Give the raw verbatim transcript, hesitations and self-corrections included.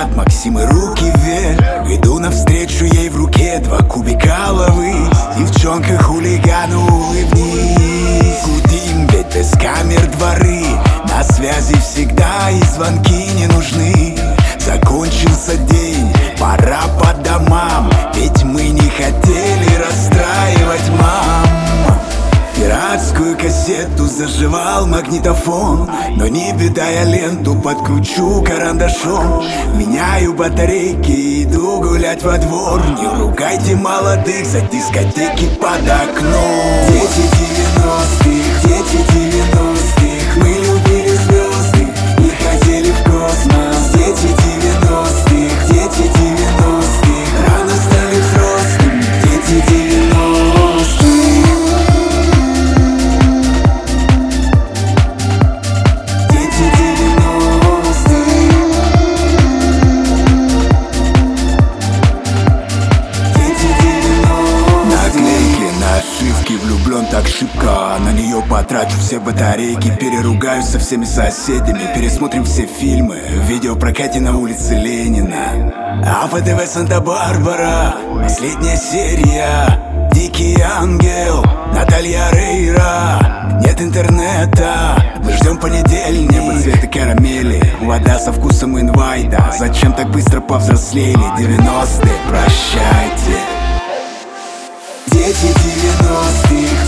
Мат, Максим и руки вверх. Иду навстречу ей, в руке два кубика лавы. Девчонка хулигану, улыбнись. Гудим, ведь без камер дворы. На связи всегда и звонки не нужны. Закончился день, пора по домам. Ведь мы не хотели расстраивать мам. Пиратскую кассету заживал магнитофон. Но не беда, я ленту подкручу карандашом. Меняю батарейки, иду гулять во двор. Не ругайте молодых за дискотеки под окном. Дети девяностых, дети девяностых. Мы любили звезды и хотели в космос. Дети девяностых, дети девяностых. Рано стали взрослыми, дети девяностых. Влюблен так шибко, на нее потрачу все батарейки. Переругаюсь со всеми соседями. Пересмотрим все фильмы в видеопрокате на улице Ленина. А вэ дэ вэ Санта-Барбара, последняя серия. Дикий ангел, Наталья Рейра. Нет интернета, мы ждем понедельник. Небо цвета карамели, вода со вкусом инвайта. Зачем так быстро повзрослели? девяностые, прощайте. Дети девяностых.